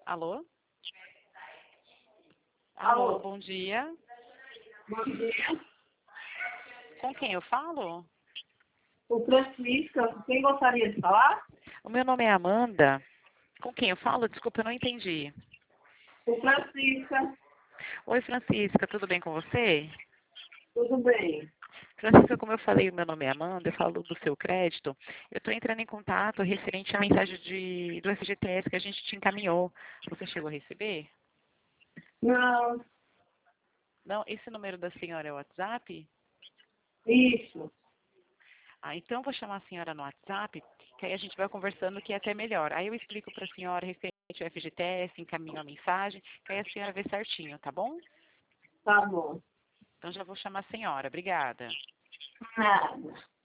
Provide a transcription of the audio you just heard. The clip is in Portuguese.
Alô? Alô? Bom dia. Bom dia. Com quem eu falo? O Francisca, quem gostaria de falar? O meu nome é Amanda. Com quem eu falo? Desculpa, eu não entendi. O Francisca, Oi, Francisca, tudo bem com você? tudo bem? Francisca, como eu falei, o meu nome é Amanda, eu falo do seu crédito. Eu estou entrando em contato referente à mensagem do FGTS que a gente te encaminhou. Você chegou a receber? Não, Não, esse número da senhora é o WhatsApp? isso. Então eu vou chamar a senhora no WhatsApp, que aí a gente vai conversando que é até melhor. Aí eu explico para a senhora referente ao FGTS, encaminho a mensagem, que aí a senhora vê certinho, tá bom? Tá bom. Então já vou chamar a senhora. Obrigada. Nada.